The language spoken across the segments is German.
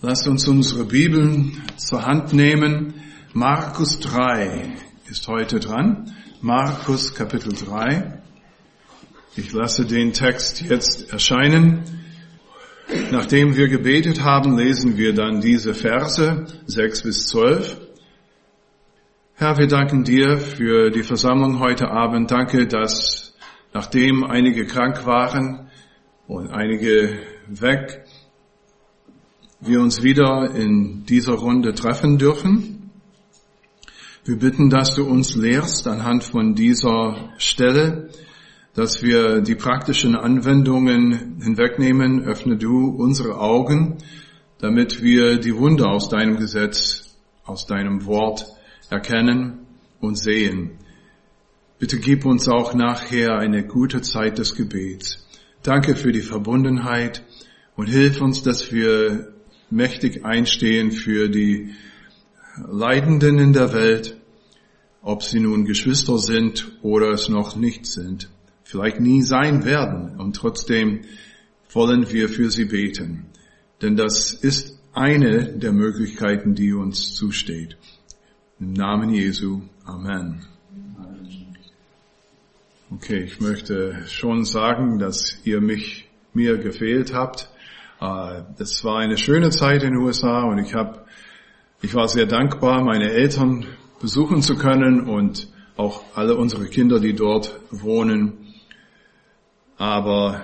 Lasst uns unsere Bibeln zur Hand nehmen. Markus 3 ist heute dran. Markus Kapitel 3. Ich lasse den Text jetzt erscheinen. Nachdem wir gebetet haben, lesen wir dann diese Verse 6 bis 12. Herr, wir danken dir für die Versammlung heute Abend. Danke, dass nachdem einige krank waren und einige weg, wir uns wieder in dieser Runde treffen dürfen. Wir bitten, dass du uns lehrst anhand von dieser Stelle, dass wir die praktischen Anwendungen hinwegnehmen. Öffne du unsere Augen, damit wir die Wunder aus deinem Gesetz, aus deinem Wort erkennen und sehen. Bitte gib uns auch nachher eine gute Zeit des Gebets. Danke für die Verbundenheit und hilf uns, dass wir mächtig einstehen für die Leidenden in der Welt, ob sie nun Geschwister sind oder es noch nicht sind, vielleicht nie sein werden. Und trotzdem wollen wir für sie beten, denn das ist eine der Möglichkeiten, die uns zusteht. Im Namen Jesu. Amen. Okay, ich möchte schon sagen, dass ihr mir gefehlt habt. Das war eine schöne Zeit in den USA und ich war sehr dankbar, meine Eltern besuchen zu können und auch alle unsere Kinder, die dort wohnen. Aber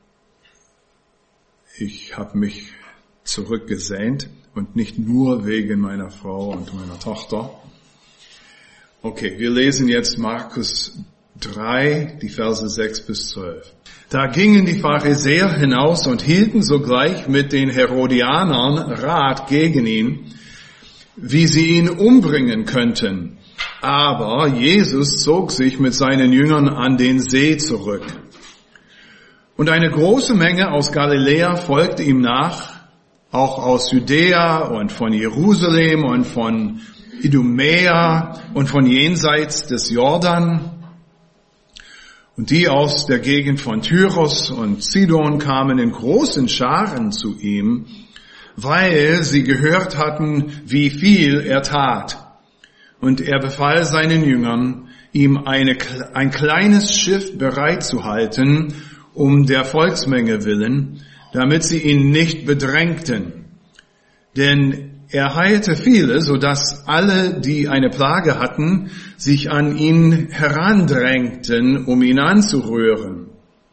ich habe mich zurückgesehnt und nicht nur wegen meiner Frau und meiner Tochter. Okay, wir lesen jetzt Markus 3, die Verse 6 bis 12. Da gingen die Pharisäer hinaus und hielten sogleich mit den Herodianern Rat gegen ihn, wie sie ihn umbringen könnten. Aber Jesus zog sich mit seinen Jüngern an den See zurück. Und eine große Menge aus Galiläa folgte ihm nach, auch aus Judäa und von Jerusalem und von Idumäa und von jenseits des Jordan. Und die aus der Gegend von Tyros und Sidon kamen in großen Scharen zu ihm, weil sie gehört hatten, wie viel er tat. Und er befahl seinen Jüngern, ihm ein kleines Schiff bereitzuhalten, um der Volksmenge willen, damit sie ihn nicht bedrängten. Denn er heilte viele, so dass alle, die eine Plage hatten, sich an ihn herandrängten, um ihn anzurühren.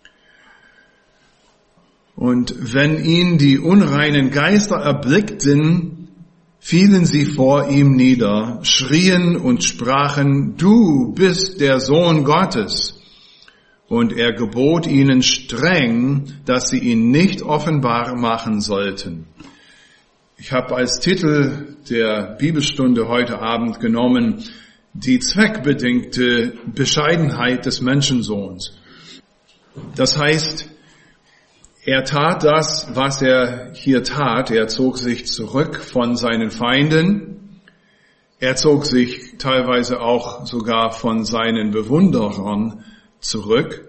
Und wenn ihn die unreinen Geister erblickten, fielen sie vor ihm nieder, schrien und sprachen, du bist der Sohn Gottes. Und er gebot ihnen streng, dass sie ihn nicht offenbar machen sollten. Ich habe als Titel der Bibelstunde heute Abend genommen, die zweckbedingte Bescheidenheit des Menschensohns. Das heißt, er tat das, was er hier tat. Er zog sich zurück von seinen Feinden. Er zog sich teilweise auch sogar von seinen Bewunderern zurück.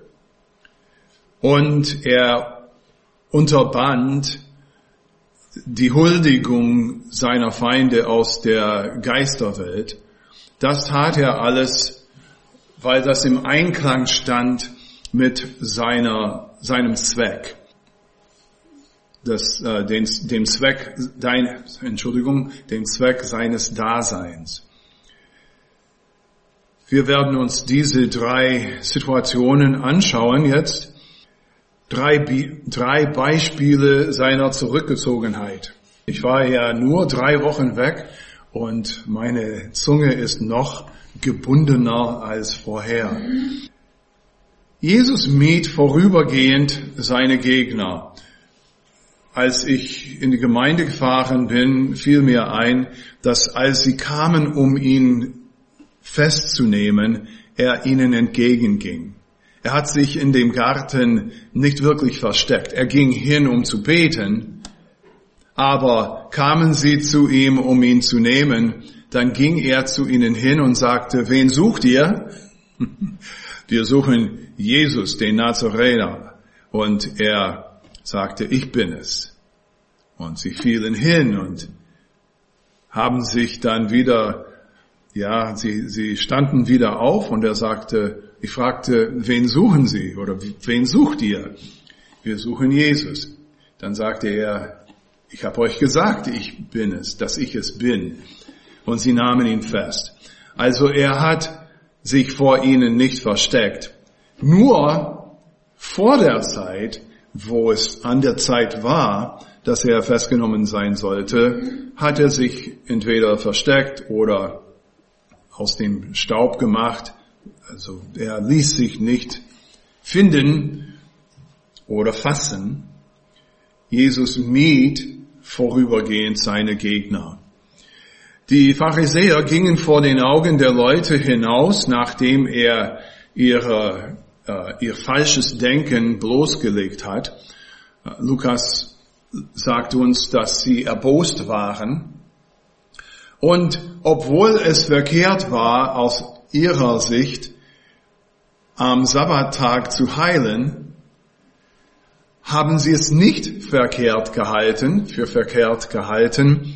Und er unterband die Huldigung seiner Feinde aus der Geisterwelt. Das tat er alles, weil das im Einklang stand mit seinem Zweck. Den Zweck seines Daseins. Wir werden uns diese 3 Situationen anschauen jetzt. 3 Beispiele seiner Zurückgezogenheit. Ich war ja nur 3 Wochen weg und meine Zunge ist noch gebundener als vorher. Jesus mied vorübergehend seine Gegner. Als ich in die Gemeinde gefahren bin, fiel mir ein, dass als sie kamen, um ihn festzunehmen, er ihnen entgegenging. Er hat sich in dem Garten nicht wirklich versteckt. Er ging hin, um zu beten, aber kamen sie zu ihm, um ihn zu nehmen, dann ging er zu ihnen hin und sagte, wen sucht ihr? Wir suchen Jesus, den Nazarener. Und er sagte, ich bin es. Und sie fielen hin und haben sich dann wieder, sie standen wieder auf und ich fragte, wen suchen Sie oder wen sucht ihr? Wir suchen Jesus. Dann sagte er, ich habe euch gesagt, ich bin es, dass ich es bin. Und sie nahmen ihn fest. Also er hat sich vor ihnen nicht versteckt. Nur vor der Zeit, wo es an der Zeit war, dass er festgenommen sein sollte, hat er sich entweder versteckt oder aus dem Staub gemacht. Also er ließ sich nicht finden oder fassen. Jesus mied vorübergehend seine Gegner. Die Pharisäer gingen vor den Augen der Leute hinaus, nachdem er ihr falsches Denken bloßgelegt hat. Lukas sagt uns, dass sie erbost waren. Und obwohl es verkehrt war, aus ihrer Sicht am Sabbattag zu heilen, haben sie es nicht für verkehrt gehalten,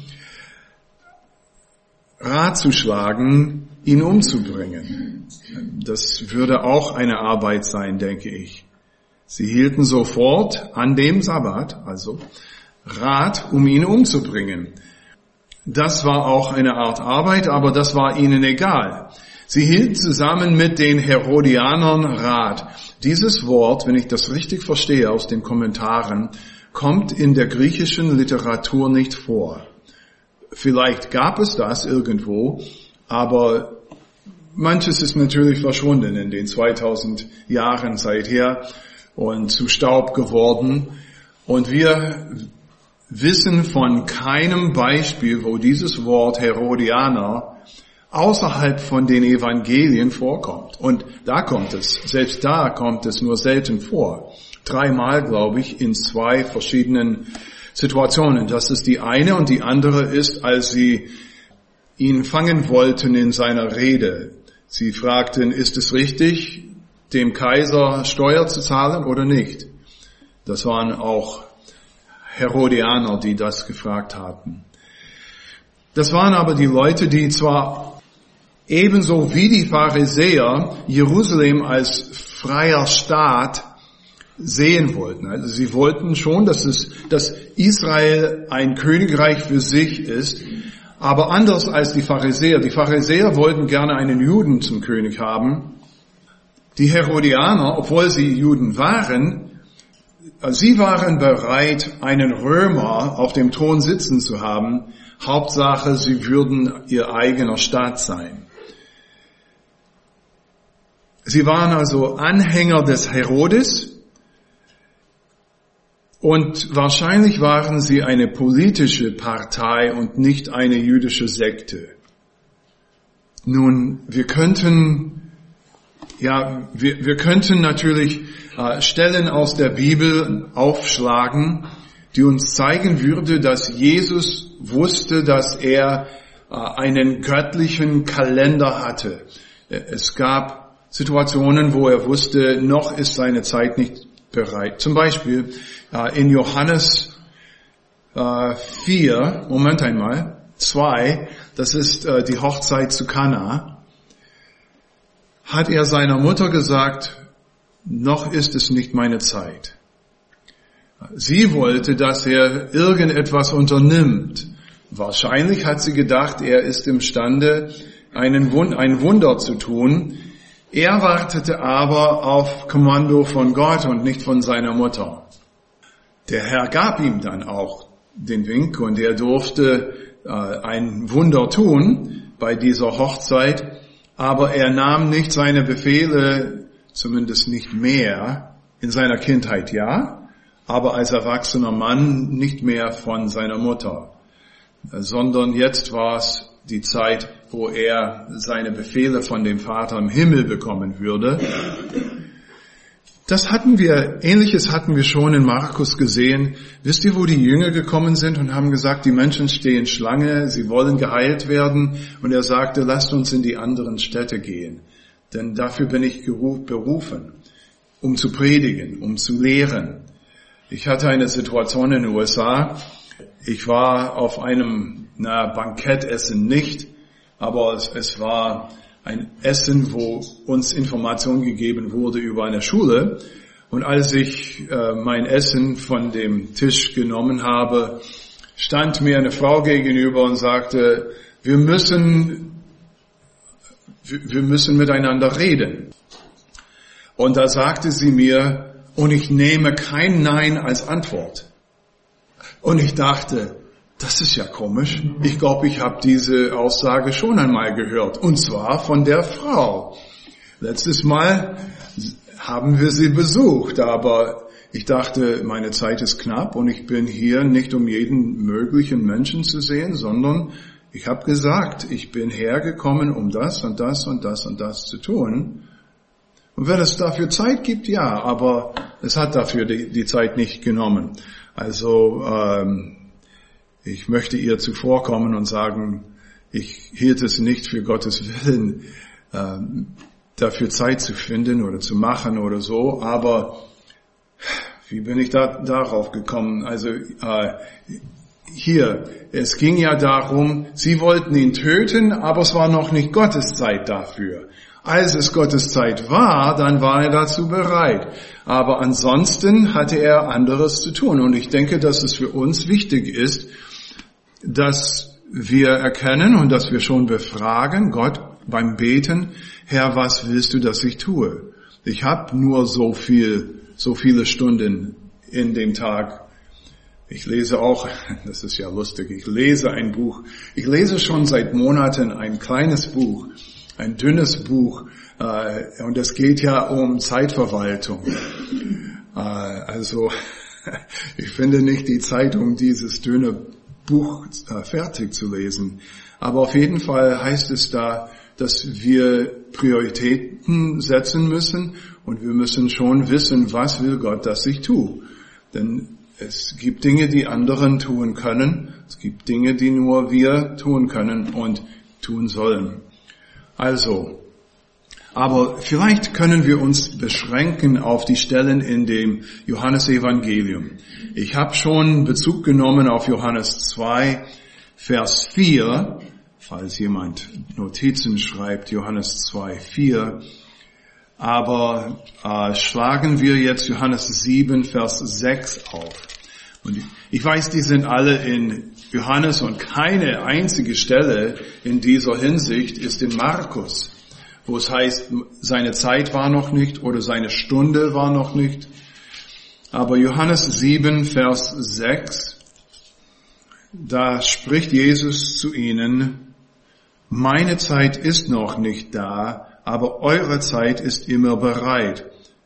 Rat zu schlagen, ihn umzubringen. Das würde auch eine Arbeit sein, denke ich. Sie hielten sofort an dem Sabbat, also Rat, um ihn umzubringen. Das war auch eine Art Arbeit, aber das war ihnen egal. Sie hielten zusammen mit den Herodianern Rat. Dieses Wort, wenn ich das richtig verstehe aus den Kommentaren, kommt in der griechischen Literatur nicht vor. Vielleicht gab es das irgendwo, aber manches ist natürlich verschwunden in den 2000 Jahren seither und zu Staub geworden. Und wir wissen von keinem Beispiel, wo dieses Wort Herodianer außerhalb von den Evangelien vorkommt. Und selbst da kommt es nur selten vor. 3-mal, glaube ich, in 2 verschiedenen Situationen. Das ist die eine und die andere ist, als sie ihn fangen wollten in seiner Rede. Sie fragten, ist es richtig, dem Kaiser Steuer zu zahlen oder nicht? Das waren auch Herodianer, die das gefragt hatten. Das waren aber die Leute, die zwar ebenso wie die Pharisäer Jerusalem als freier Staat sehen wollten. Also sie wollten schon, dass Israel ein Königreich für sich ist, aber anders als die Pharisäer. Die Pharisäer wollten gerne einen Juden zum König haben. Die Herodianer, obwohl sie Juden waren, sie waren bereit, einen Römer auf dem Thron sitzen zu haben. Hauptsache, sie würden ihr eigener Staat sein. Sie waren also Anhänger des Herodes und wahrscheinlich waren sie eine politische Partei und nicht eine jüdische Sekte. Nun, wir könnten natürlich Stellen aus der Bibel aufschlagen, die uns zeigen würde, dass Jesus wusste, dass er einen göttlichen Kalender hatte. Es gab Situationen, wo er wusste, noch ist seine Zeit nicht bereit. Zum Beispiel in Johannes 2, das ist die Hochzeit zu Kana, hat er seiner Mutter gesagt, noch ist es nicht meine Zeit. Sie wollte, dass er irgendetwas unternimmt. Wahrscheinlich hat sie gedacht, er ist imstande, ein Wunder zu tun. Er wartete aber auf Kommando von Gott und nicht von seiner Mutter. Der Herr gab ihm dann auch den Wink und er durfte ein Wunder tun bei dieser Hochzeit, aber er nahm nicht seine Befehle, zumindest nicht mehr, in seiner Kindheit ja, aber als erwachsener Mann nicht mehr von seiner Mutter, sondern jetzt war es die Zeit, wo er seine Befehle von dem Vater im Himmel bekommen würde. Ähnliches hatten wir schon in Markus gesehen. Wisst ihr, wo die Jünger gekommen sind und haben gesagt, die Menschen stehen Schlange, sie wollen geheilt werden. Und er sagte, lasst uns in die anderen Städte gehen. Denn dafür bin ich berufen, um zu predigen, um zu lehren. Ich hatte eine Situation in den USA, Ich war auf einem Bankettessen nicht, aber es war ein Essen, wo uns Information gegeben wurde über eine Schule. Und als ich mein Essen von dem Tisch genommen habe, stand mir eine Frau gegenüber und sagte, wir müssen miteinander reden. Und da sagte sie mir, und ich nehme kein Nein als Antwort. Und ich dachte, das ist ja komisch. Ich glaube, ich habe diese Aussage schon einmal gehört. Und zwar von der Frau. Letztes Mal haben wir sie besucht, aber ich dachte, meine Zeit ist knapp und ich bin hier nicht, um jeden möglichen Menschen zu sehen, sondern ich habe gesagt, ich bin hergekommen, um das und das und das und das zu tun. Und wenn es dafür Zeit gibt, ja, aber es hat dafür die Zeit nicht genommen. Also ich möchte ihr zuvorkommen und sagen, ich hielt es nicht für Gottes Willen, dafür Zeit zu finden oder zu machen oder so, aber wie bin ich darauf gekommen? Also hier, es ging ja darum, sie wollten ihn töten, aber es war noch nicht Gottes Zeit dafür. Als es Gottes Zeit war, dann war er dazu bereit. Aber ansonsten hatte er anderes zu tun. Und ich denke, dass es für uns wichtig ist, dass wir erkennen und dass wir schon befragen, Gott beim Beten, Herr, was willst du, dass ich tue? Ich habe nur so viele Stunden in dem Tag. Ich lese auch, das ist ja lustig, ich lese ein Buch. Ich lese schon seit Monaten ein kleines Buch, ein dünnes Buch, und es geht ja um Zeitverwaltung. Also, ich finde nicht die Zeit, um dieses dünne Buch fertig zu lesen. Aber auf jeden Fall heißt es da, dass wir Prioritäten setzen müssen und wir müssen schon wissen, was will Gott, dass ich tue. Denn es gibt Dinge, die anderen tun können. Es gibt Dinge, die nur wir tun können und tun sollen. Also, aber vielleicht können wir uns beschränken auf die Stellen in dem Johannesevangelium. Ich habe schon Bezug genommen auf Johannes 2, Vers 4, falls jemand Notizen schreibt, Johannes 2, 4. Aber schlagen wir jetzt Johannes 7, Vers 6 auf. Und ich weiß, die sind alle in Johannes und keine einzige Stelle in dieser Hinsicht ist in Markus, wo es heißt, seine Zeit war noch nicht oder seine Stunde war noch nicht. Aber Johannes 7, Vers 6, da spricht Jesus zu ihnen, meine Zeit ist noch nicht da, aber eure Zeit ist immer bereit.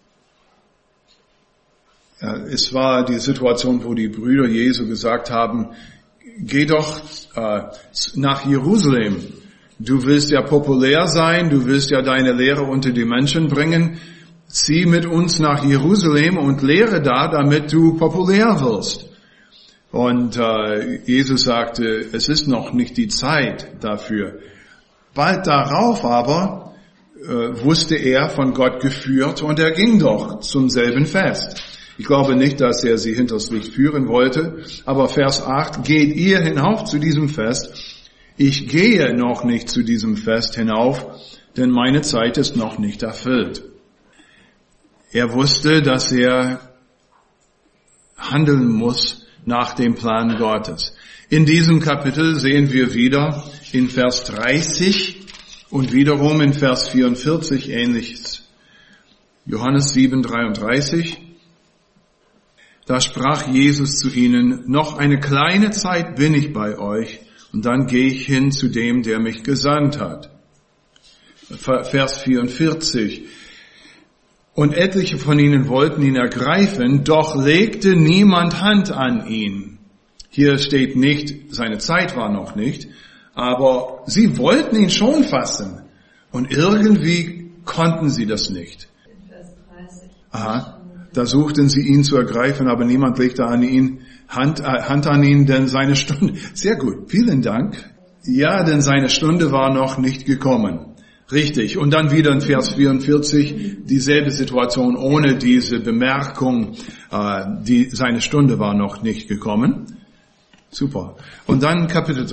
Es war die Situation, wo die Brüder Jesu gesagt haben, geh doch nach Jerusalem. Du willst ja populär sein, du willst ja deine Lehre unter die Menschen bringen. Zieh mit uns nach Jerusalem und lehre da, damit du populär wirst. Und Jesus sagte, es ist noch nicht die Zeit dafür. Bald darauf aber wusste er von Gott geführt und er ging doch zum selben Fest. Ich glaube nicht, dass er sie hinters Licht führen wollte, aber Vers 8, geht ihr hinauf zu diesem Fest. Ich gehe noch nicht zu diesem Fest hinauf, denn meine Zeit ist noch nicht erfüllt. Er wusste, dass er handeln muss nach dem Plan Gottes. In diesem Kapitel sehen wir wieder in Vers 30 und wiederum in Vers 44 Ähnliches. Johannes 7, 33. Da sprach Jesus zu ihnen, noch eine kleine Zeit bin ich bei euch, und dann gehe ich hin zu dem, der mich gesandt hat. Vers 44. Und etliche von ihnen wollten ihn ergreifen, doch legte niemand Hand an ihn. Hier steht nicht, seine Zeit war noch nicht, aber sie wollten ihn schon fassen. Und irgendwie konnten sie das nicht. Aha. Da suchten sie ihn zu ergreifen, aber niemand legte an ihn Hand an ihn, denn seine Stunde, sehr gut, vielen Dank. Ja, denn seine Stunde war noch nicht gekommen. Richtig. Und dann wieder in Vers 44, dieselbe Situation ohne diese Bemerkung, seine Stunde war noch nicht gekommen. Super. Und dann Kapitel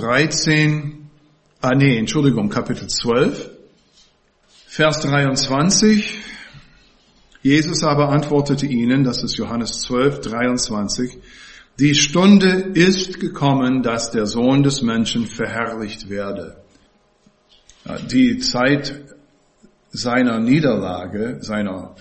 12, Vers 23. Jesus aber antwortete ihnen, das ist Johannes 12, 23, die Stunde ist gekommen, dass der Sohn des Menschen verherrlicht werde. Die Zeit seiner Niederlage, seiner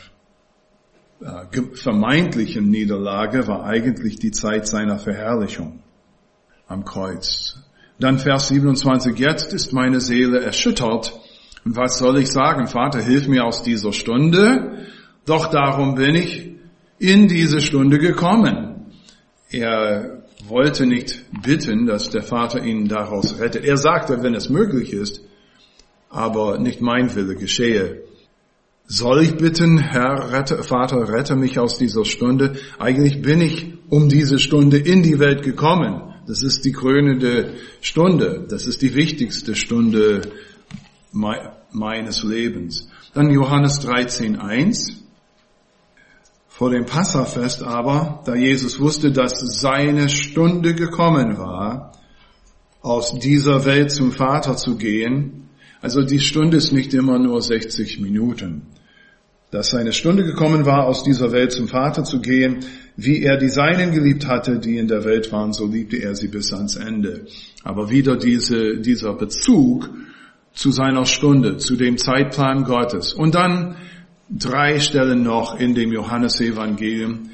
vermeintlichen Niederlage, war eigentlich die Zeit seiner Verherrlichung am Kreuz. Dann Vers 27, jetzt ist meine Seele erschüttert. Und was soll ich sagen? Vater, hilf mir aus dieser Stunde. Doch darum bin ich in diese Stunde gekommen. Er wollte nicht bitten, dass der Vater ihn daraus rettet. Er sagte, wenn es möglich ist, aber nicht mein Wille geschehe. Soll ich bitten, Vater, rette mich aus dieser Stunde? Eigentlich bin ich um diese Stunde in die Welt gekommen. Das ist die krönende Stunde. Das ist die wichtigste Stunde meines Lebens. Dann Johannes 13,1. Vor dem Passafest aber, da Jesus wusste, dass seine Stunde gekommen war, aus dieser Welt zum Vater zu gehen, also die Stunde ist nicht immer nur 60 Minuten, dass seine Stunde gekommen war, aus dieser Welt zum Vater zu gehen, wie er die Seinen geliebt hatte, die in der Welt waren, so liebte er sie bis ans Ende. Aber wieder dieser Bezug zu seiner Stunde, zu dem Zeitplan Gottes. Und dann 3 Stellen noch in dem Johannesevangelium.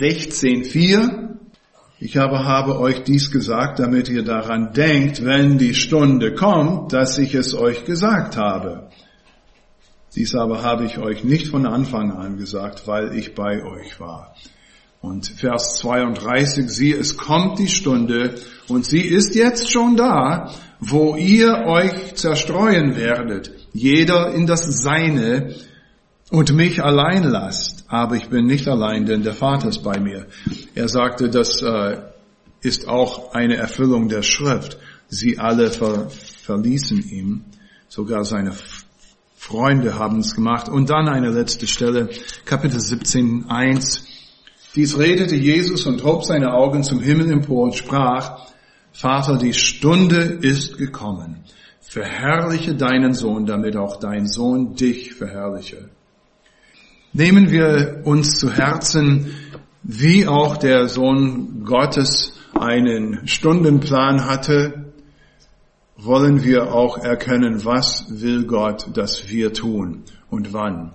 16,4. Ich aber habe euch dies gesagt, damit ihr daran denkt, wenn die Stunde kommt, dass ich es euch gesagt habe. Dies aber habe ich euch nicht von Anfang an gesagt, weil ich bei euch war. Und Vers 32, siehe, es kommt die Stunde und sie ist jetzt schon da, wo ihr euch zerstreuen werdet, jeder in das Seine, und mich allein lasst. Aber ich bin nicht allein, denn der Vater ist bei mir. Er sagte, das ist auch eine Erfüllung der Schrift. Sie alle verließen ihn. Sogar seine Freunde haben es gemacht. Und dann eine letzte Stelle, Kapitel 17,1. Dies redete Jesus und hob seine Augen zum Himmel empor und sprach, Vater, die Stunde ist gekommen. Verherrliche deinen Sohn, damit auch dein Sohn dich verherrliche. Nehmen wir uns zu Herzen, wie auch der Sohn Gottes einen Stundenplan hatte, wollen wir auch erkennen, was will Gott, dass wir tun und wann.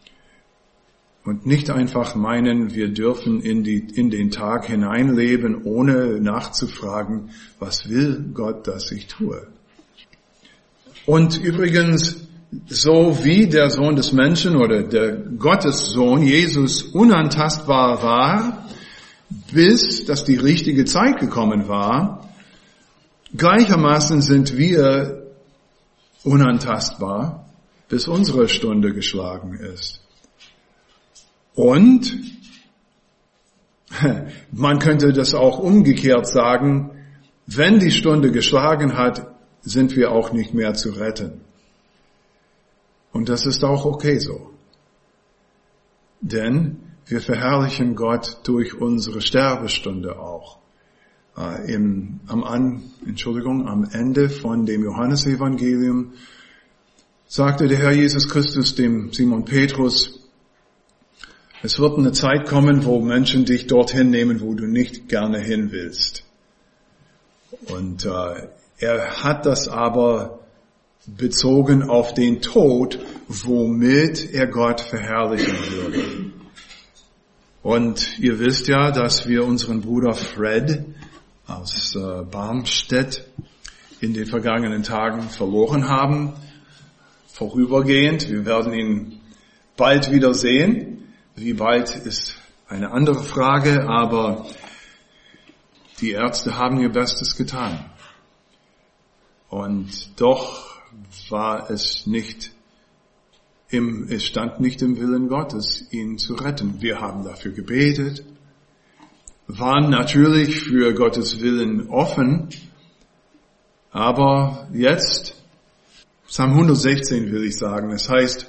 Und nicht einfach meinen, wir dürfen in den Tag hineinleben, ohne nachzufragen, was will Gott, dass ich tue. Und übrigens, so wie der Sohn des Menschen oder der Gottessohn Jesus unantastbar war, bis dass die richtige Zeit gekommen war, gleichermaßen sind wir unantastbar, bis unsere Stunde geschlagen ist. Und man könnte das auch umgekehrt sagen, wenn die Stunde geschlagen hat, sind wir auch nicht mehr zu retten. Und das ist auch okay so. Denn wir verherrlichen Gott durch unsere Sterbestunde auch. Am Ende von dem Johannesevangelium sagte der Herr Jesus Christus dem Simon Petrus, es wird eine Zeit kommen, wo Menschen dich dorthin nehmen, wo du nicht gerne hin willst. Und er hat das aber bezogen auf den Tod, womit er Gott verherrlichen würde. Und ihr wisst ja, dass wir unseren Bruder Fred aus Barmstedt in den vergangenen Tagen verloren haben, vorübergehend. Wir werden ihn bald wieder sehen. Wie bald ist eine andere Frage, aber die Ärzte haben ihr Bestes getan. Und doch war es stand nicht im Willen Gottes, ihn zu retten. Wir haben dafür gebetet, waren natürlich für Gottes Willen offen, aber jetzt, Psalm 116 will ich sagen, es heißt,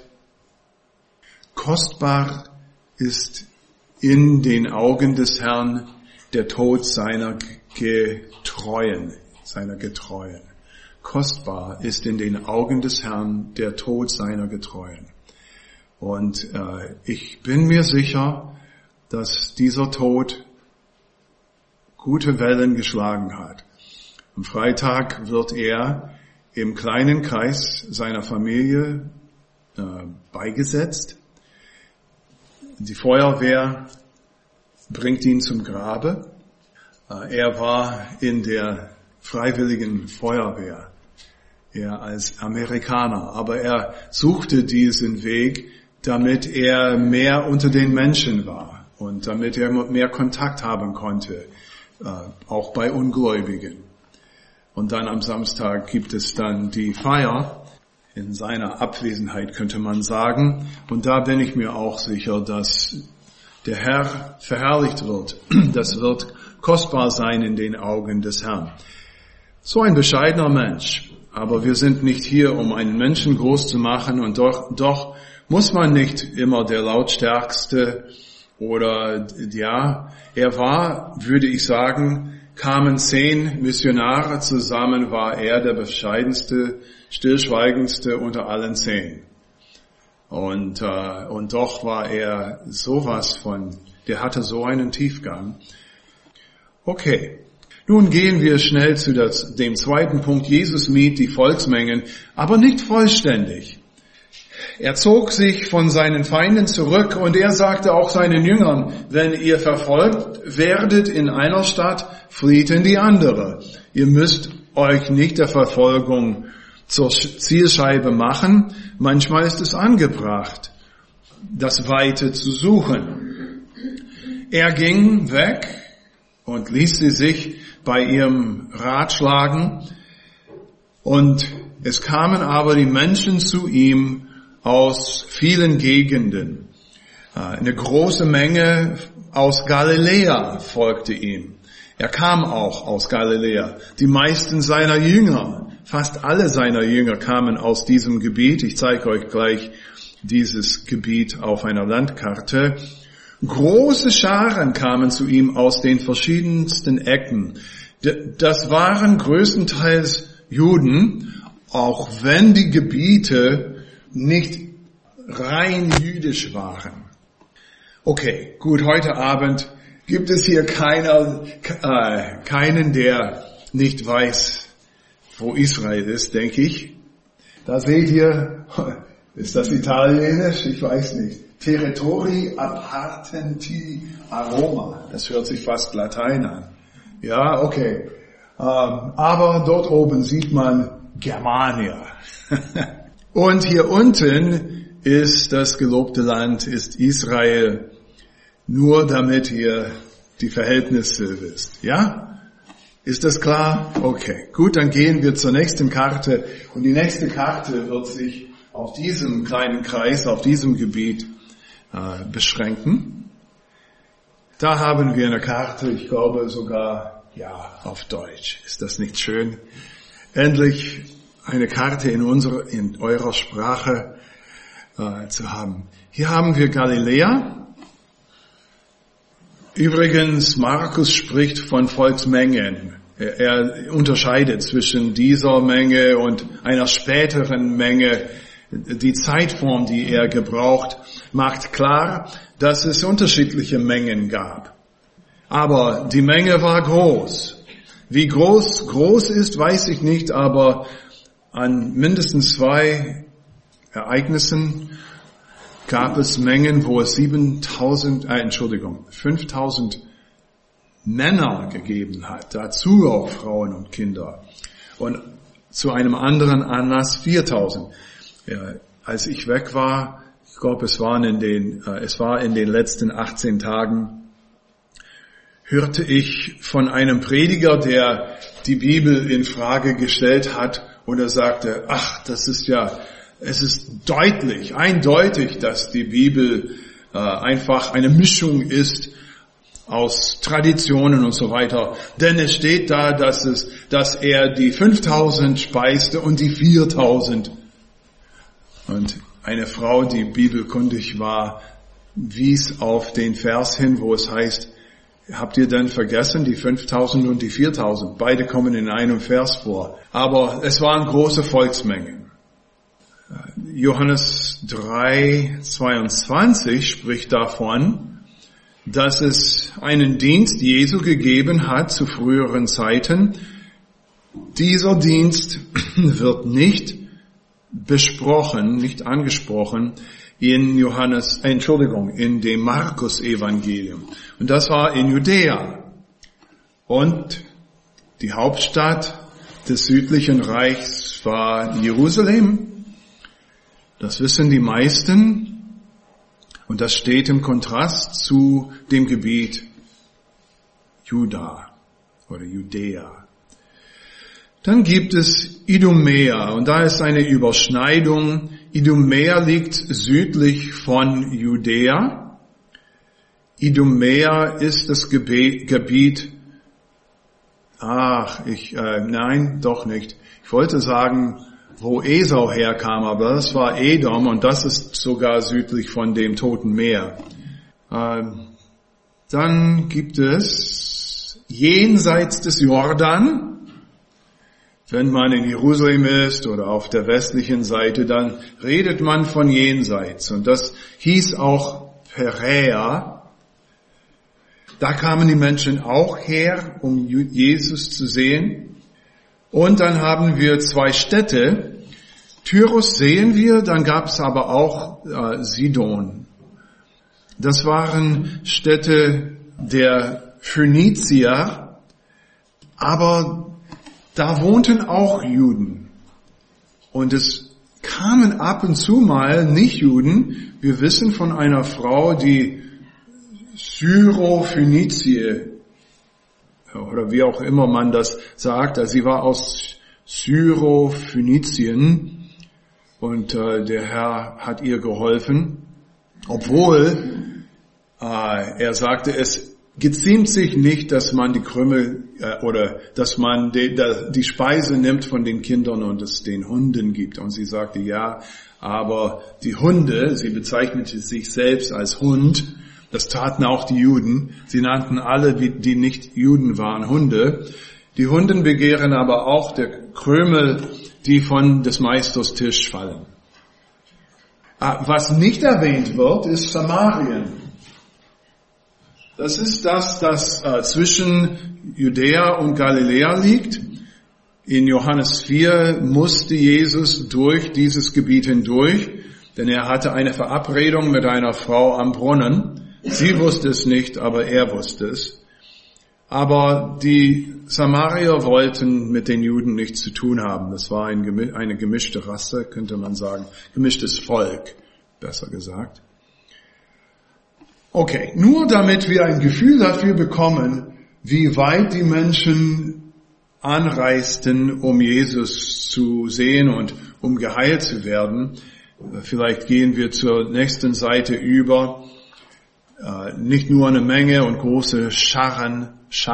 kostbar ist in den Augen des Herrn der Tod seiner Getreuen, seiner Getreuen. Kostbar ist in den Augen des Herrn der Tod seiner Getreuen. Und ich bin mir sicher, dass dieser Tod gute Wellen geschlagen hat. Am Freitag wird er im kleinen Kreis seiner Familie beigesetzt. Die Feuerwehr bringt ihn zum Grabe. Er war in der Freiwilligen Feuerwehr, er als Amerikaner, aber er suchte diesen Weg, damit er mehr unter den Menschen war und damit er mehr Kontakt haben konnte, auch bei Ungläubigen. Und dann am Samstag gibt es dann die Feier, in seiner Abwesenheit könnte man sagen. Und da bin ich mir auch sicher, dass der Herr verherrlicht wird. Das wird kostbar sein in den Augen des Herrn. So ein bescheidener Mensch. Aber wir sind nicht hier, um einen Menschen groß zu machen. Und doch muss man nicht immer der Lautstärkste oder, ja, er war, würde ich sagen, kamen 10 Missionare zusammen, war er der bescheidenste, stillschweigendste unter allen 10. Und doch war er sowas von, der hatte so einen Tiefgang. Okay, nun gehen wir schnell zu dem zweiten Punkt. Jesus mied die Volksmengen, aber nicht vollständig. Er zog sich von seinen Feinden zurück und er sagte auch seinen Jüngern, wenn ihr verfolgt werdet in einer Stadt, flieht in die andere. Ihr müsst euch nicht der Verfolgung zur Zielscheibe machen. Manchmal ist es angebracht, das Weite zu suchen. Er ging weg und ließ sie sich bei ihrem Rat schlagen. Und es kamen aber die Menschen zu ihm aus vielen Gegenden. Eine große Menge aus Galiläa folgte ihm. Er kam auch aus Galiläa. Die meisten seiner Jünger, fast alle seiner Jünger kamen aus diesem Gebiet. Ich zeige euch gleich dieses Gebiet auf einer Landkarte. Große Scharen kamen zu ihm aus den verschiedensten Ecken. Das waren größtenteils Juden, auch wenn die Gebiete nicht rein jüdisch waren. Okay, gut, heute Abend gibt es hier keinen, der nicht weiß, wo Israel ist, denke ich. Da seht ihr, ist das Italienisch? Ich weiß nicht. Territori appartenti a Roma. Das hört sich fast Latein an. Ja, okay. Aber dort oben sieht man Germania. Und hier unten ist das gelobte Land, ist Israel, nur damit ihr die Verhältnisse wisst. Ja? Ist das klar? Okay. Gut, dann gehen wir zur nächsten Karte. Und die nächste Karte wird sich auf diesem kleinen Kreis, auf diesem Gebiet beschränken. Da haben wir eine Karte, ich glaube sogar, ja, auf Deutsch. Ist das nicht schön? Endlich eine Karte in eurer Sprache zu haben. Hier haben wir Galiläa. Übrigens, Markus spricht von Volksmengen. Er unterscheidet zwischen dieser Menge und einer späteren Menge. Die Zeitform, die er gebraucht, macht klar, dass es unterschiedliche Mengen gab. Aber die Menge war groß. Wie groß ist, weiß ich nicht, aber an mindestens 2 Ereignissen gab es Mengen, wo es 5000 Männer gegeben hat, dazu auch Frauen und Kinder. Und zu einem anderen Anlass 4000. Ja, als ich weg war, ich glaube, es war in den letzten 18 Tagen, hörte ich von einem Prediger, der die Bibel in Frage gestellt hat, und er sagte, es ist eindeutig, dass die Bibel einfach eine Mischung ist aus Traditionen und so weiter. Denn es steht da, dass er die 5000 speiste und die 4000. Und eine Frau, die bibelkundig war, wies auf den Vers hin, wo es heißt, Habt ihr denn vergessen, die 5.000 und die 4.000? Beide kommen in einem Vers vor. Aber es waren große Volksmengen. Johannes 3,22 spricht davon, dass es einen Dienst Jesu gegeben hat zu früheren Zeiten. Dieser Dienst wird nicht besprochen, nicht angesprochen in dem Markus-Evangelium. Und das war in Judäa. Und die Hauptstadt des südlichen Reichs war Jerusalem. Das wissen die meisten. Und das steht im Kontrast zu dem Gebiet Juda oder Judäa. Dann gibt es Idumea und da ist eine Überschneidung. Idumea liegt südlich von Judäa. Idumea ist das Gebiet, nein, doch nicht. Ich wollte sagen, wo Esau herkam, aber das war Edom und das ist sogar südlich von dem Toten Meer. Dann gibt es jenseits des Jordan. Wenn man in Jerusalem ist oder auf der westlichen Seite, dann redet man von jenseits. Und das hieß auch Peräa. Da kamen die Menschen auch her, um Jesus zu sehen. Und dann haben wir 2 Städte. Tyrus sehen wir, dann gab es aber auch Sidon. Das waren Städte der Phönizier, aber da wohnten auch Juden. Und es kamen ab und zu mal Nichtjuden. Wir wissen von einer Frau, die Syrophönizie, oder wie auch immer man das sagt, also sie war aus Syrophönizien und der Herr hat ihr geholfen, obwohl er sagte, es geziemt sich nicht, dass man die Krümel oder dass man die Speise nimmt von den Kindern und es den Hunden gibt. Und sie sagte, ja, aber die Hunde, sie bezeichnete sich selbst als Hund, das taten auch die Juden. Sie nannten alle, die nicht Juden waren, Hunde. Die Hunden begehren aber auch der Krümel, die von des Meisters Tisch fallen. Was nicht erwähnt wird, ist Samarien. Das ist das zwischen Judäa und Galiläa liegt. In Johannes 4 musste Jesus durch dieses Gebiet hindurch, denn er hatte eine Verabredung mit einer Frau am Brunnen. Sie wusste es nicht, aber er wusste es. Aber die Samarier wollten mit den Juden nichts zu tun haben. Das war eine gemischte Rasse, könnte man sagen. Gemischtes Volk, besser gesagt. Okay, nur damit wir ein Gefühl dafür bekommen, wie weit die Menschen anreisten, um Jesus zu sehen und um geheilt zu werden. Vielleicht gehen wir zur nächsten Seite über. Nicht nur eine Menge und große Scharen.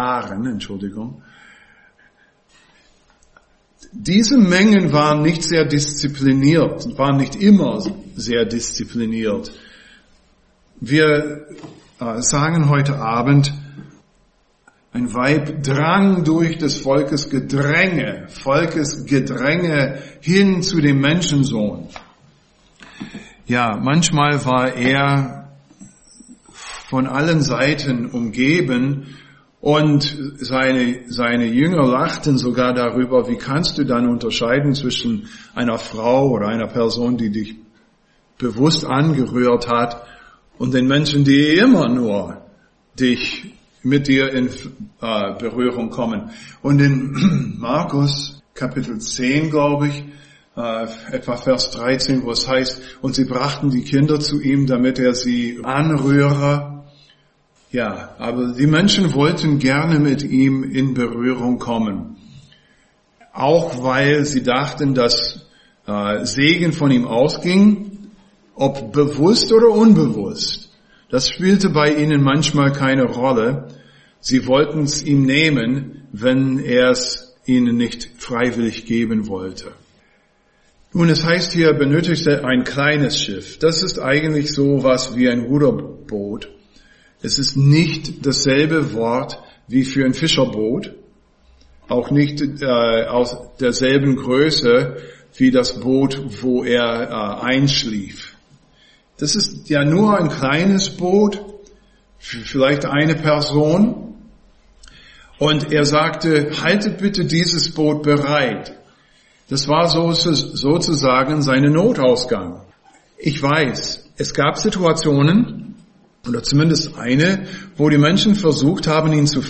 Diese Mengen waren nicht sehr diszipliniert, waren nicht immer sehr diszipliniert. Wir sagen heute Abend, ein Weib drang durch des Volkes Gedränge hin zu dem Menschensohn. Ja, manchmal war er von allen Seiten umgeben und seine Jünger lachten sogar darüber, wie kannst du dann unterscheiden zwischen einer Frau oder einer Person, die dich bewusst angerührt hat, und den Menschen, die immer nur mit dir in Berührung kommen. Und in Markus Kapitel 10, glaube ich, etwa Vers 13, wo es heißt, und sie brachten die Kinder zu ihm, damit er sie anrühre. Ja, aber die Menschen wollten gerne mit ihm in Berührung kommen. Auch weil sie dachten, dass Segen von ihm ausging, ob bewusst oder unbewusst. Das spielte bei ihnen manchmal keine Rolle. Sie wollten es ihm nehmen, wenn er es ihnen nicht freiwillig geben wollte. Nun, es heißt hier, er benötigte ein kleines Schiff. Das ist eigentlich so was wie ein Ruderboot. Es ist nicht dasselbe Wort wie für ein Fischerboot, auch nicht aus derselben Größe wie das Boot, wo er einschlief. Das ist ja nur ein kleines Boot, vielleicht eine Person. Und er sagte, haltet bitte dieses Boot bereit. Das war sozusagen sein Notausgang. Ich weiß, es gab Situationen, oder zumindest eine, wo die Menschen versucht haben, ihn zu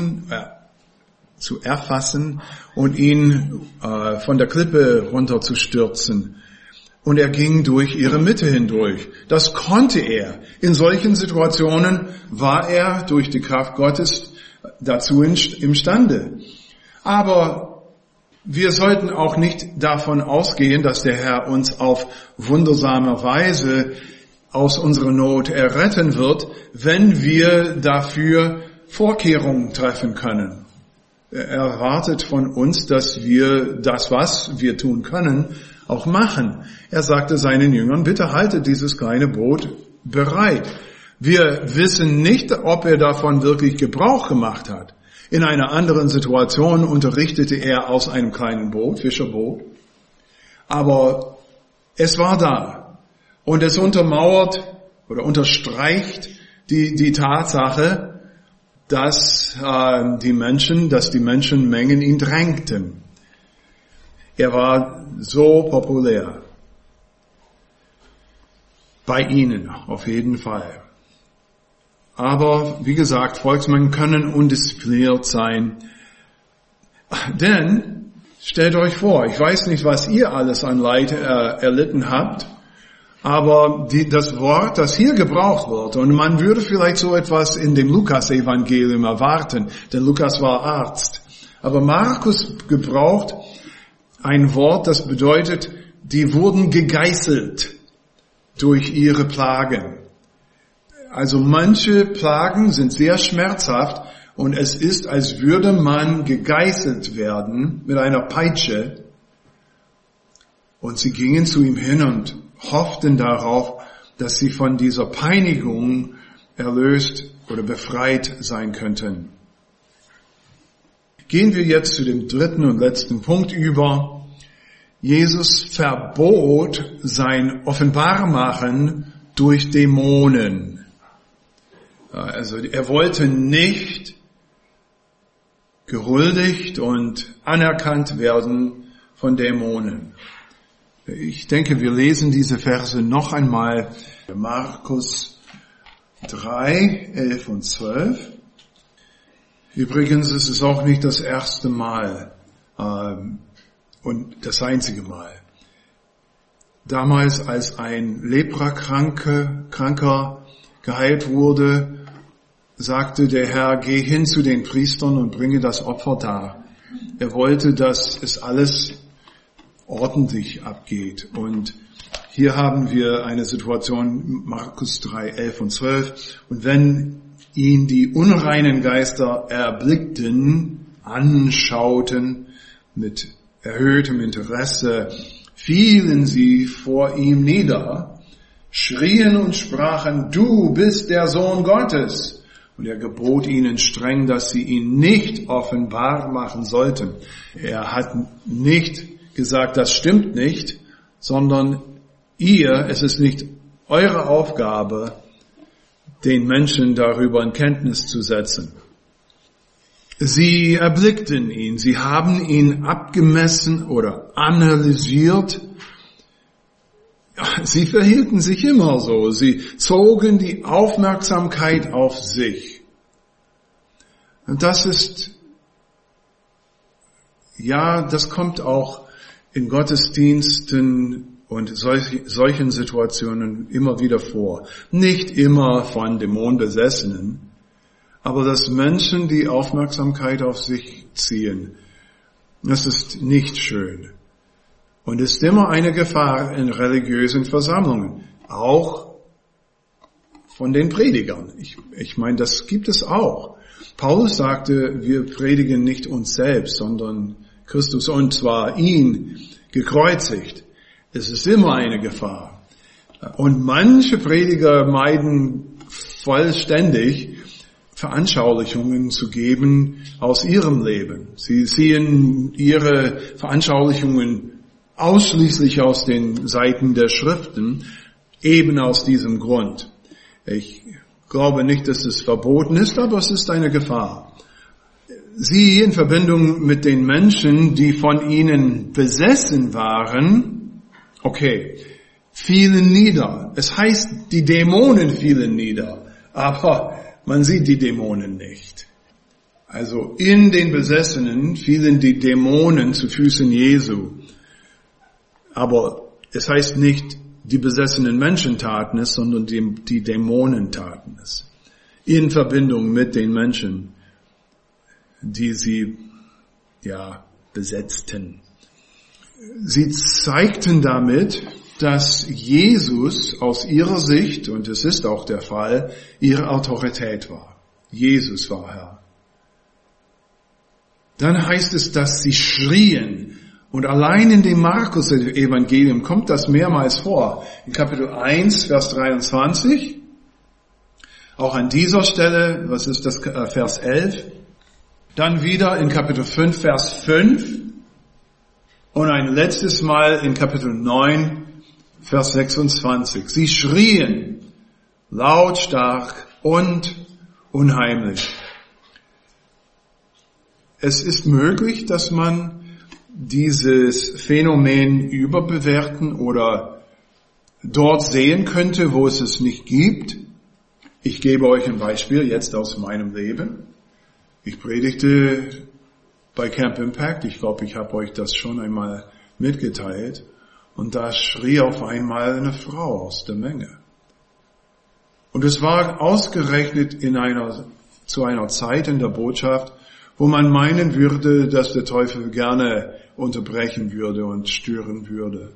erfassen und ihn von der Klippe runterzustürzen. Und er ging durch ihre Mitte hindurch. Das konnte er. In solchen Situationen war er durch die Kraft Gottes dazu imstande. Aber wir sollten auch nicht davon ausgehen, dass der Herr uns auf wundersame Weise aus unserer Not erretten wird, wenn wir dafür Vorkehrungen treffen können. Er erwartet von uns, dass wir das, was wir tun können, auch machen. Er sagte seinen Jüngern, bitte haltet dieses kleine Boot bereit. Wir wissen nicht, ob er davon wirklich Gebrauch gemacht hat. In einer anderen Situation unterrichtete er aus einem kleinen Boot, Fischerboot. Aber es war da. Und es untermauert oder unterstreicht die Tatsache, dass die Menschenmengen ihn drängten. Er war so populär. Bei ihnen auf jeden Fall. Aber wie gesagt, Volksmengen können undiszipliniert sein. Denn, stellt euch vor, ich weiß nicht, was ihr alles an Leid erlitten habt, aber das Wort, das hier gebraucht wird, und man würde vielleicht so etwas in dem Lukas-Evangelium erwarten, denn Lukas war Arzt. Aber Markus gebraucht ein Wort, das bedeutet, die wurden gegeißelt durch ihre Plagen. Also manche Plagen sind sehr schmerzhaft und es ist, als würde man gegeißelt werden mit einer Peitsche. Und sie gingen zu ihm hin und hofften darauf, dass sie von dieser Peinigung erlöst oder befreit sein könnten. Gehen wir jetzt zu dem dritten und letzten Punkt über. Jesus verbot sein Offenbarmachen durch Dämonen. Also er wollte nicht gehuldigt und anerkannt werden von Dämonen. Ich denke, wir lesen diese Verse noch einmal. Markus 3, 11 und 12. Übrigens ist es auch nicht das erste Mal und das einzige Mal. Damals, als ein Leprakranker geheilt wurde, sagte der Herr, geh hin zu den Priestern und bringe das Opfer dar. Er wollte, dass es alles ordentlich abgeht. Und hier haben wir eine Situation, Markus 3, 11 und 12. Und wenn ihn die unreinen Geister erblickten, anschauten, mit erhöhtem Interesse, fielen sie vor ihm nieder, schrien und sprachen, du bist der Sohn Gottes. Und er gebot ihnen streng, dass sie ihn nicht offenbar machen sollten. Er hat nicht gesagt, das stimmt nicht, sondern es ist nicht eure Aufgabe, den Menschen darüber in Kenntnis zu setzen. Sie erblickten ihn, sie haben ihn abgemessen oder analysiert. Sie verhielten sich immer so, sie zogen die Aufmerksamkeit auf sich. Und das kommt auch in Gottesdiensten und solchen Situationen immer wieder vor. Nicht immer von Dämonenbesessenen, aber dass Menschen die Aufmerksamkeit auf sich ziehen, das ist nicht schön. Und es ist immer eine Gefahr in religiösen Versammlungen, auch von den Predigern. Ich meine, das gibt es auch. Paulus sagte, wir predigen nicht uns selbst, sondern Christus, und zwar ihn gekreuzigt. Es ist immer eine Gefahr. Und manche Prediger meiden vollständig Veranschaulichungen zu geben aus ihrem Leben. Sie ziehen ihre Veranschaulichungen ausschließlich aus den Seiten der Schriften, eben aus diesem Grund. Ich glaube nicht, dass es verboten ist, aber es ist eine Gefahr. Sie in Verbindung mit den Menschen, die von ihnen besessen waren, okay, fielen nieder. Es heißt, die Dämonen fielen nieder, aber man sieht die Dämonen nicht. Also in den Besessenen fielen die Dämonen zu Füßen Jesu. Aber es heißt nicht, die besessenen Menschen taten es, sondern die Dämonen taten es. In Verbindung mit den Menschen, die sie, besetzten. Sie zeigten damit, dass Jesus aus ihrer Sicht, und es ist auch der Fall, ihre Autorität war. Jesus war Herr. Dann heißt es, dass sie schrien. Und allein in dem Markus-Evangelium kommt das mehrmals vor. In Kapitel 1, Vers 23. Auch an dieser Stelle, was ist das, Vers 11. Dann wieder in Kapitel 5, Vers 5. Und ein letztes Mal in Kapitel 9, Vers 26. Sie schrien lautstark und unheimlich. Es ist möglich, dass man dieses Phänomen überbewerten oder dort sehen könnte, wo es es nicht gibt. Ich gebe euch ein Beispiel jetzt aus meinem Leben. Ich predigte bei Camp Impact. Ich glaube, ich habe euch das schon einmal mitgeteilt. Und da schrie auf einmal eine Frau aus der Menge. Und es war ausgerechnet zu einer Zeit in der Botschaft, wo man meinen würde, dass der Teufel gerne unterbrechen würde und stören würde.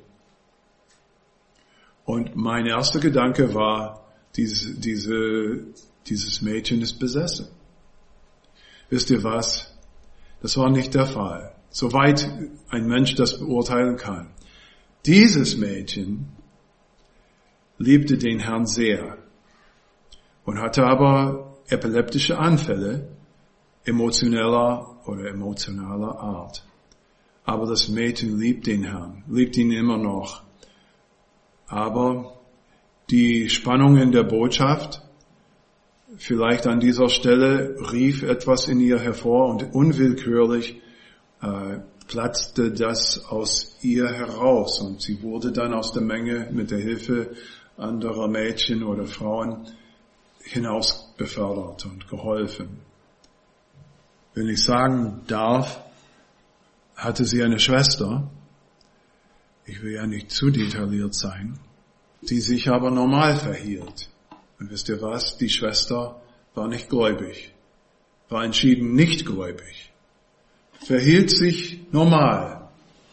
Und mein erster Gedanke war, dieses Mädchen ist besessen. Wisst ihr was? Das war nicht der Fall. Soweit ein Mensch das beurteilen kann. Dieses Mädchen liebte den Herrn sehr und hatte aber epileptische Anfälle emotionaler Art. Aber das Mädchen liebt den Herrn, liebt ihn immer noch. Aber die Spannung in der Botschaft, vielleicht an dieser Stelle, rief etwas in ihr hervor und unwillkürlich platzte das aus ihr heraus und sie wurde dann aus der Menge mit der Hilfe anderer Mädchen oder Frauen hinaus befördert und geholfen. Wenn ich sagen darf, hatte sie eine Schwester, ich will ja nicht zu detailliert sein, die sich aber normal verhielt. Und wisst ihr was? Die Schwester war nicht gläubig, war entschieden nicht gläubig, verhielt sich normal,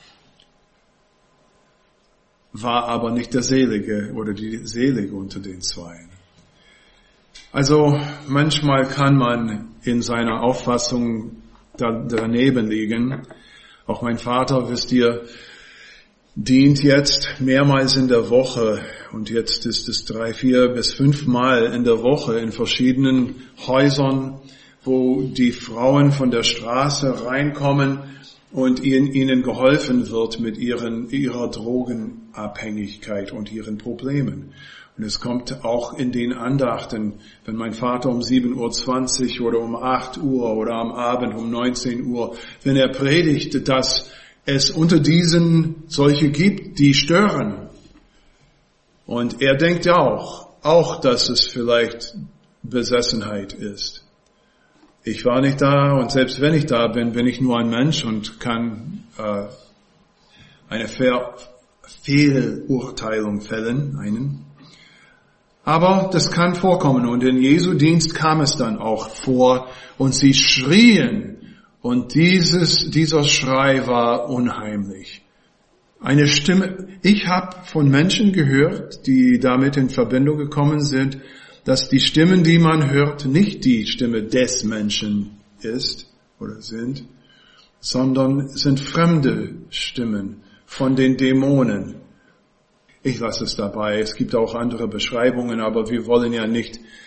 war aber nicht der Selige oder die Selige unter den Zweien. Also manchmal kann man in seiner Auffassung daneben liegen. Auch mein Vater, wisst ihr, dient jetzt mehrmals in der Woche und jetzt ist es 3, 4 bis 5 Mal in der Woche in verschiedenen Häusern, wo die Frauen von der Straße reinkommen und ihnen geholfen wird mit ihrer Drogenabhängigkeit und ihren Problemen. Und es kommt auch in den Andachten, wenn mein Vater um 7:20 Uhr oder um 8 Uhr oder am Abend um 19 Uhr, wenn er predigt, dass es unter diesen solche gibt, die stören. Und er denkt ja auch, dass es vielleicht Besessenheit ist. Ich war nicht da und selbst wenn ich da bin, bin ich nur ein Mensch und kann eine Fehlurteilung fällen, Aber das kann vorkommen und in Jesu Dienst kam es dann auch vor und sie schrien und dieser Schrei war unheimlich. Eine Stimme, ich habe von Menschen gehört, die damit in Verbindung gekommen sind, dass die Stimmen, die man hört, nicht die Stimme des Menschen ist oder sind, sondern sind fremde Stimmen von den Dämonen. Ich lasse es dabei. Es gibt auch andere Beschreibungen, aber wir wollen ja nicht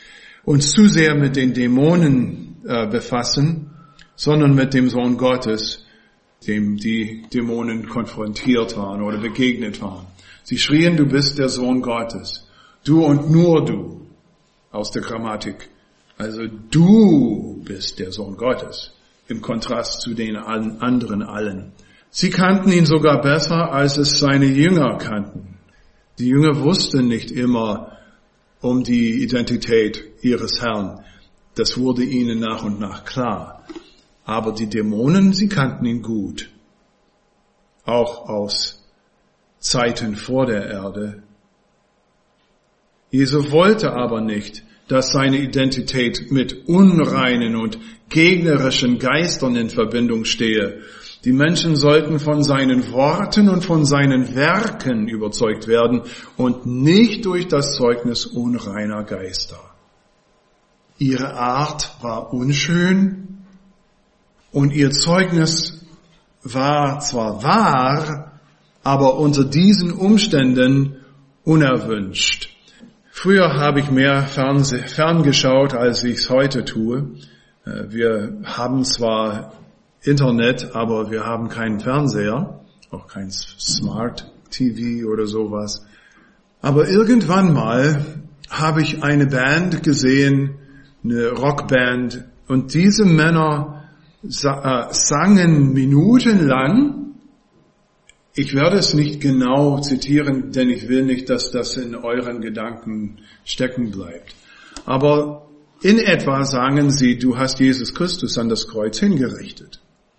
uns zu sehr mit den Dämonen befassen, sondern mit dem Sohn Gottes, dem die Dämonen konfrontiert waren oder begegnet waren. Sie schrien, du bist der Sohn Gottes. Du und nur du. Aus der Grammatik. Also du bist der Sohn Gottes. Im Kontrast zu den anderen allen. Sie kannten ihn sogar besser, als es seine Jünger kannten. Die Jünger wussten nicht immer um die Identität ihres Herrn. Das wurde ihnen nach und nach klar. Aber die Dämonen, sie kannten ihn gut. Auch aus Zeiten vor der Erde. Jesus wollte aber nicht, dass seine Identität mit unreinen und gegnerischen Geistern in Verbindung stehe. Die Menschen sollten von seinen Worten und von seinen Werken überzeugt werden und nicht durch das Zeugnis unreiner Geister. Ihre Art war unschön und ihr Zeugnis war zwar wahr, aber unter diesen Umständen unerwünscht. Früher habe ich mehr ferngeschaut, als ich es heute tue. Wir haben zwar Internet, aber wir haben keinen Fernseher, auch kein Smart TV oder sowas. Aber irgendwann mal habe ich eine Band gesehen, eine Rockband, und diese Männer sangen minutenlang. Ich werde es nicht genau zitieren, denn ich will nicht, dass das in euren Gedanken stecken bleibt. Aber in etwa sagen sie, du hast Jesus Christus an das Kreuz hingerichtet.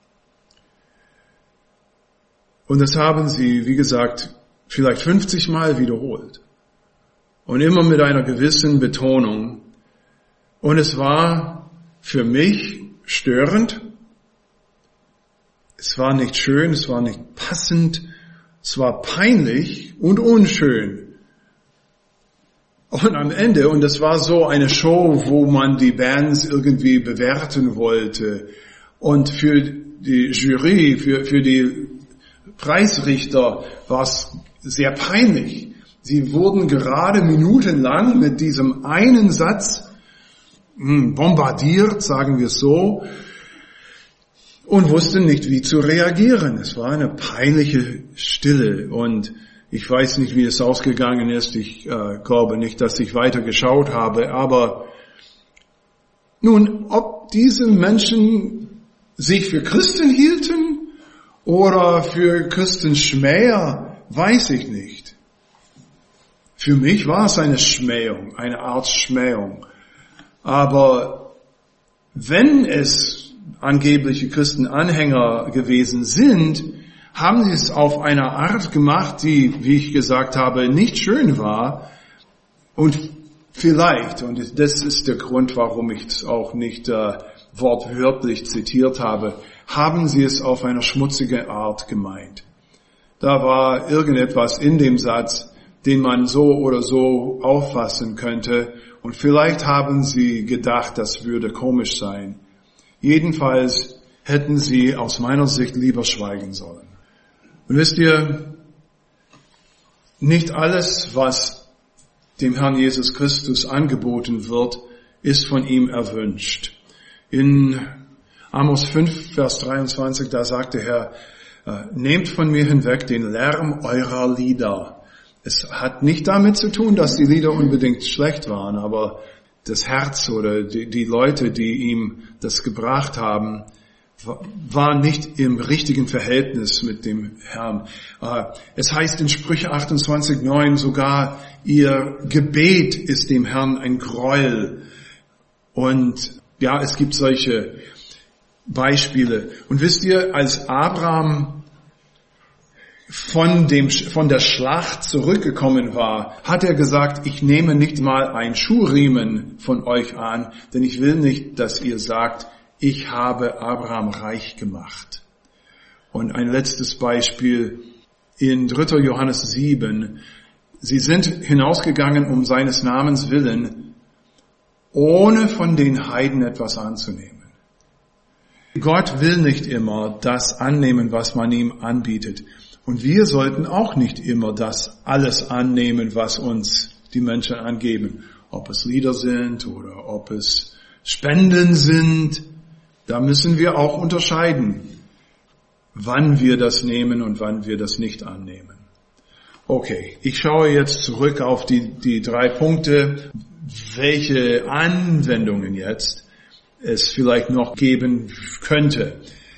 Und das haben sie, wie gesagt, vielleicht 50 Mal wiederholt. Und immer mit einer gewissen Betonung. Und es war für mich störend. Es war nicht schön, es war nicht passend, es war peinlich und unschön. Und am Ende, und das war so eine Show, wo man die Bands irgendwie bewerten wollte. Und für die Jury, für die Preisrichter war es sehr peinlich. Sie wurden gerade minutenlang mit diesem einen Satz bombardiert, sagen wir es so, und wussten nicht, wie zu reagieren. Es war eine peinliche Stille und ich weiß nicht, wie es ausgegangen ist. Ich glaube nicht, dass ich weiter geschaut habe. Aber nun, ob diese Menschen sich für Christen hielten oder für Christenschmäher, weiß ich nicht. Für mich war es eine Schmähung, eine Art Schmähung. Aber wenn es angebliche Christenanhänger gewesen sind, haben sie es auf eine Art gemacht, die, wie ich gesagt habe, nicht schön war. Und vielleicht, und das ist der Grund, warum ich es auch nicht wortwörtlich zitiert habe, haben sie es auf eine schmutzige Art gemeint. Da war irgendetwas in dem Satz, den man so oder so auffassen könnte. Und vielleicht haben sie gedacht, das würde komisch sein. Jedenfalls hätten sie aus meiner Sicht lieber schweigen sollen. Und wisst ihr, nicht alles, was dem Herrn Jesus Christus angeboten wird, ist von ihm erwünscht. In Amos 5, Vers 23, da sagt der Herr, nehmt von mir hinweg den Lärm eurer Lieder. Es hat nicht damit zu tun, dass die Lieder unbedingt schlecht waren, aber das Herz oder die Leute, die ihm das gebracht haben, war nicht im richtigen Verhältnis mit dem Herrn. Es heißt in Sprüche 28,9 sogar, ihr Gebet ist dem Herrn ein Gräuel. Und ja, es gibt solche Beispiele. Und wisst ihr, als Abraham von der Schlacht zurückgekommen war, hat er gesagt, ich nehme nicht mal ein Schuhriemen von euch an, denn ich will nicht, dass ihr sagt, ich habe Abraham reich gemacht. Und ein letztes Beispiel in 3. Johannes 7. Sie sind hinausgegangen um seines Namens willen, ohne von den Heiden etwas anzunehmen. Gott will nicht immer das annehmen, was man ihm anbietet. Und wir sollten auch nicht immer das alles annehmen, was uns die Menschen angeben. ob es Lieder sind oder ob es Spenden sind. Da müssen wir auch unterscheiden, wann wir das nehmen und wann wir das nicht annehmen. Okay, ich schaue jetzt zurück auf die 3 Punkte, welche Anwendungen jetzt es vielleicht noch geben könnte.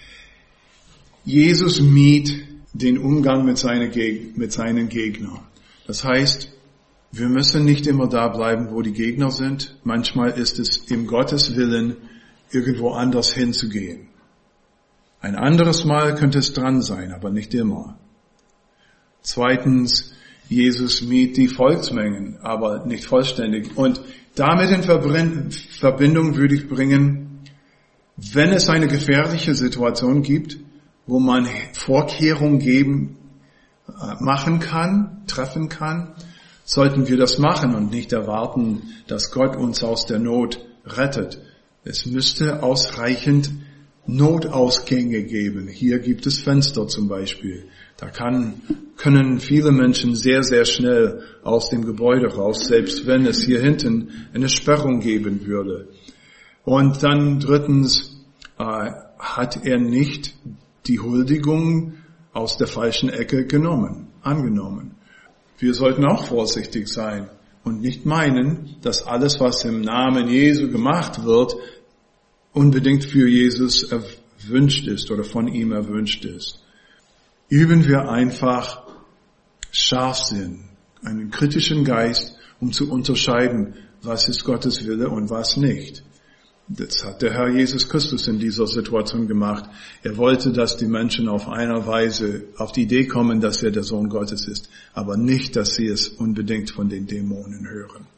Jesus mied den Umgang mit seinen Gegnern. Das heißt, wir müssen nicht immer da bleiben, wo die Gegner sind. Manchmal ist es im Gottes Willen, irgendwo anders hinzugehen. Ein anderes Mal könnte es dran sein, aber nicht immer. Zweitens, Jesus mied die Volksmengen, aber nicht vollständig. Und damit in Verbindung würde ich bringen, wenn es eine gefährliche Situation gibt, wo man Vorkehrungen machen kann, treffen kann, sollten wir das machen und nicht erwarten, dass Gott uns aus der Not rettet. Es müsste ausreichend Notausgänge geben. Hier gibt es Fenster zum Beispiel. Da können viele Menschen sehr, sehr schnell aus dem Gebäude raus, selbst wenn es hier hinten eine Sperrung geben würde. Und dann drittens, hat er nicht die Huldigung aus der falschen Ecke angenommen. Wir sollten auch vorsichtig sein und nicht meinen, dass alles, was im Namen Jesu gemacht wird, unbedingt für Jesus erwünscht ist oder von ihm erwünscht ist. Üben wir einfach Scharfsinn, einen kritischen Geist, um zu unterscheiden, was ist Gottes Wille und was nicht. Das hat der Herr Jesus Christus in dieser Situation gemacht. Er wollte, dass die Menschen auf einer Weise auf die Idee kommen, dass er der Sohn Gottes ist, aber nicht, dass sie es unbedingt von den Dämonen hören.